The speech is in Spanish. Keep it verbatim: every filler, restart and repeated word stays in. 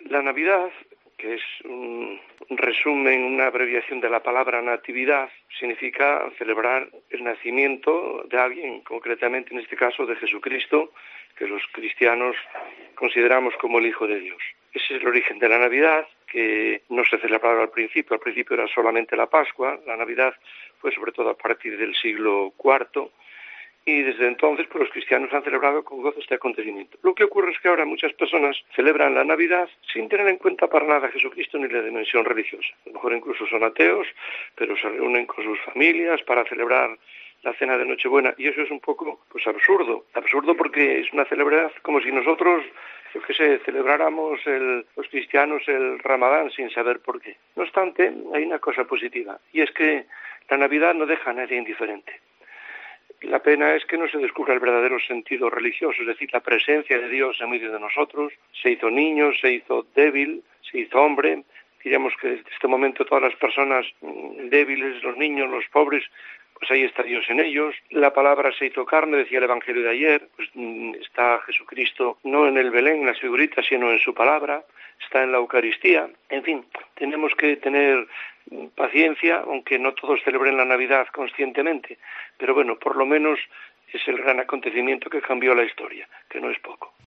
La Navidad, que es un resumen, una abreviación de la palabra natividad, significa celebrar el nacimiento de alguien, concretamente en este caso de Jesucristo, que los cristianos consideramos como el Hijo de Dios. Ese es el origen de la Navidad, que no se celebraba al principio. Al principio era solamente la Pascua. La Navidad fue sobre todo a partir del siglo cuarto, y desde entonces pues, los cristianos han celebrado con gozo este acontecimiento. Lo que ocurre es que ahora muchas personas celebran la Navidad sin tener en cuenta para nada a Jesucristo ni la dimensión religiosa. A lo mejor incluso son ateos, pero se reúnen con sus familias para celebrar la cena de Nochebuena, y eso es un poco pues absurdo. Absurdo porque es una celebración como si nosotros, yo qué sé, celebráramos el, los cristianos el Ramadán sin saber por qué. No obstante, hay una cosa positiva, y es que la Navidad no deja a nadie indiferente. La pena es que no se descubra el verdadero sentido religioso, es decir, la presencia de Dios en medio de nosotros. Se hizo niño, se hizo débil, se hizo hombre. Diríamos que desde este momento todas las personas débiles, los niños, los pobres, pues ahí está Dios en ellos. La palabra se hizo carne, decía el Evangelio de ayer, pues está Jesucristo no en el Belén, en las figuritas, sino en su palabra, está en la Eucaristía. En fin, tenemos que tener paciencia, aunque no todos celebren la Navidad conscientemente, pero bueno, por lo menos es el gran acontecimiento que cambió la historia, que no es poco.